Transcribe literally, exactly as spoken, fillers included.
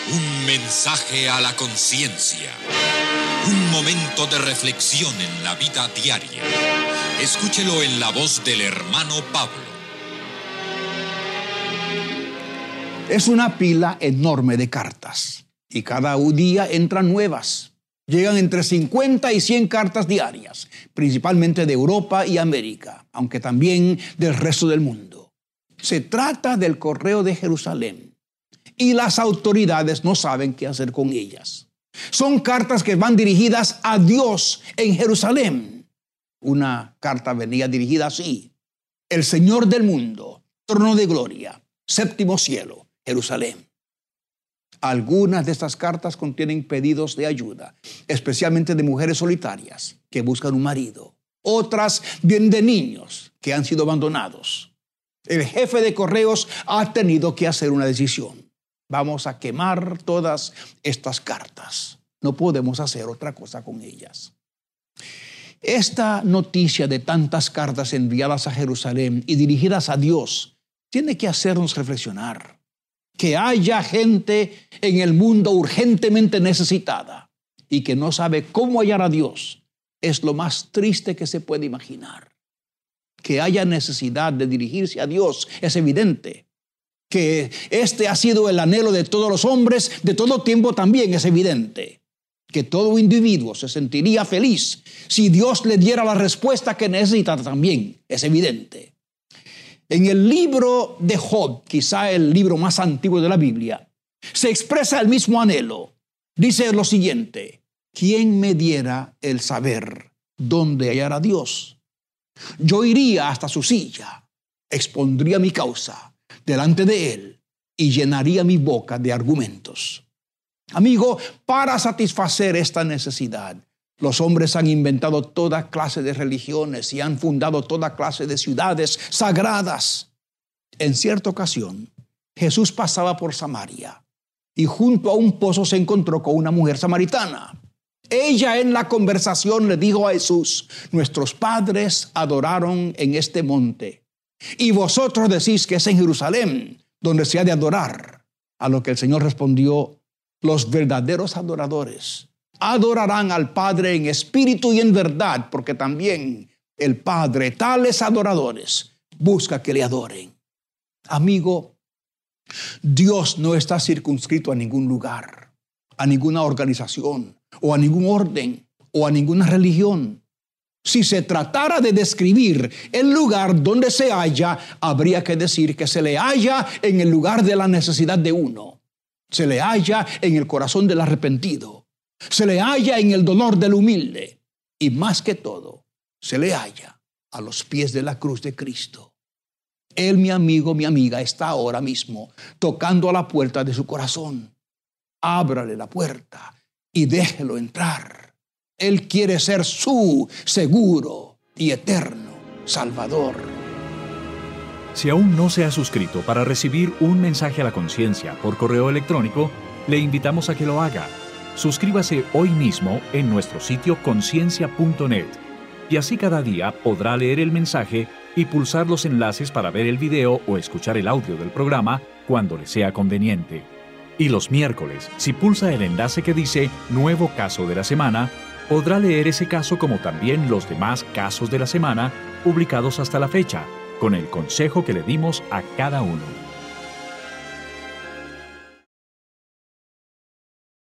Un mensaje a la conciencia. Un momento de reflexión en la vida diaria. Escúchelo en la voz del hermano Pablo. Es una pila enorme de cartas y cada día entran nuevas. Llegan entre cincuenta y cien cartas diarias, principalmente de Europa y América, aunque también del resto del mundo. Se trata del correo de Jerusalén y las autoridades no saben qué hacer con ellas. Son cartas que van dirigidas a Dios en Jerusalén. Una carta venía dirigida así: el Señor del mundo, trono de gloria, séptimo cielo, Jerusalén. Algunas de estas cartas contienen pedidos de ayuda, especialmente de mujeres solitarias que buscan un marido. Otras vienen de niños que han sido abandonados. El jefe de correos ha tenido que hacer una decisión. Vamos a quemar todas estas cartas. No podemos hacer otra cosa con ellas. Esta noticia de tantas cartas enviadas a Jerusalén y dirigidas a Dios tiene que hacernos reflexionar. Que haya gente en el mundo urgentemente necesitada y que no sabe cómo hallar a Dios es lo más triste que se puede imaginar. Que haya necesidad de dirigirse a Dios es evidente. Que este ha sido el anhelo de todos los hombres de todo tiempo también es evidente. Que todo individuo se sentiría feliz si Dios le diera la respuesta que necesita también es evidente. En el libro de Job, quizá el libro más antiguo de la Biblia, se expresa el mismo anhelo. Dice lo siguiente: ¿quién me diera el saber dónde hallar a Dios? Yo iría hasta su silla, expondría mi causa delante de él y llenaría mi boca de argumentos. Amigo, para satisfacer esta necesidad, los hombres han inventado toda clase de religiones y han fundado toda clase de ciudades sagradas. En cierta ocasión, Jesús pasaba por Samaria y junto a un pozo se encontró con una mujer samaritana. Ella en la conversación le dijo a Jesús: nuestros padres adoraron en este monte y vosotros decís que es en Jerusalén donde se ha de adorar. A lo que el Señor respondió: los verdaderos adoradores adorarán al Padre en espíritu y en verdad, porque también el Padre, tales adoradores, busca que le adoren. Amigo, Dios no está circunscrito a ningún lugar, a ninguna organización, o a ningún orden, o a ninguna religión. Si se tratara de describir el lugar donde se halla, habría que decir que se le halla en el lugar de la necesidad de uno. Se le halla en el corazón del arrepentido. Se le halla en el dolor del humilde y más que todo, se le halla a los pies de la cruz de Cristo. Él, mi amigo, mi amiga, está ahora mismo tocando a la puerta de su corazón. Ábrale la puerta y déjelo entrar. Él quiere ser su seguro y eterno Salvador. Si aún no se ha suscrito para recibir un mensaje a la conciencia por correo electrónico, le invitamos a que lo haga. Suscríbase hoy mismo en nuestro sitio conciencia punto net y así cada día podrá leer el mensaje y pulsar los enlaces para ver el video o escuchar el audio del programa cuando le sea conveniente. Y los miércoles, si pulsa el enlace que dice Nuevo Caso de la Semana, podrá leer ese caso como también los demás casos de la semana publicados hasta la fecha, con el consejo que le dimos a cada uno.